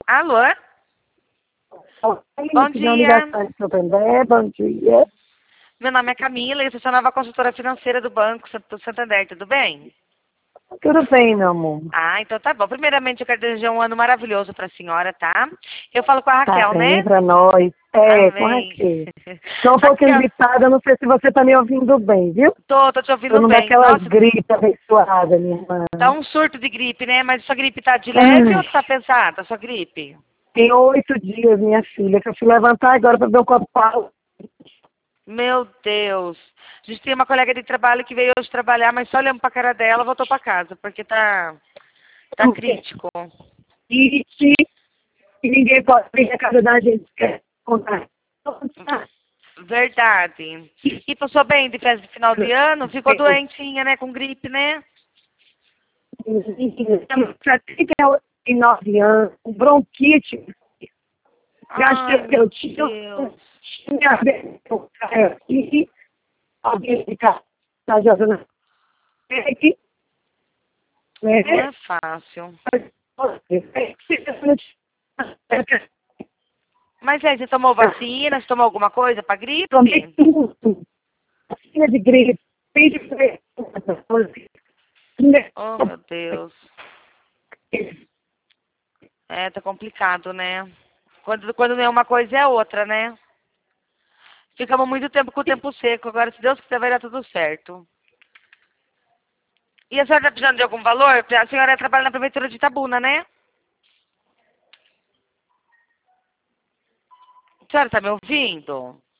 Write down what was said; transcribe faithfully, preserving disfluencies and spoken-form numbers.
Alô? Bom dia. Bom dia. Meu nome é Camila e eu sou a nova consultora financeira do Banco do Santander, tudo bem? Tudo bem, meu amor. Ah, então tá bom. Primeiramente, eu quero desejar um ano maravilhoso pra senhora, tá? Eu falo com a Tá Raquel, bem né? pra nós. É, com a Amém. Raquel. Estou um pouquinho Raquel, gripada, não sei se você tá me ouvindo bem, viu? tô, tô te Tô ouvindo numa bem. daquelas Nossa, gripes abençoadas, minha irmã. tá um surto de gripe, né? Mas sua gripe tá de leve Ai, ou tá pesada, sua gripe? tem oito dias, minha filha, que eu fui levantar agora pra ver um copo d'água. Meu Deus. A gente tem uma colega de trabalho que veio hoje trabalhar, mas só olhando pra cara dela, voltou pra casa, porque tá, tá crítico. E se e ninguém pode vir na casa da gente, quer contar. Verdade. E passou bem de festa de final de ano? Ficou doentinha, né? Com gripe, né? Para trinta e nove anos, bronquite, Ai, gastei que meu eu tinha, Deus. tinha aqui, alguém ficar na jornada, Não né? é fácil. Mas aí, você tomou vacina? Você tomou alguma coisa pra Tomei gripe? tudo, vacina de gripe, fiz Oh, meu Deus. É, tá complicado, né? Quando, quando não é uma coisa, é outra, né? Ficamos muito tempo com o tempo seco. Agora, se Deus quiser, vai dar tudo certo. E a senhora tá precisando de algum valor? A senhora trabalha na prefeitura de Itabuna, né? A senhora tá me ouvindo?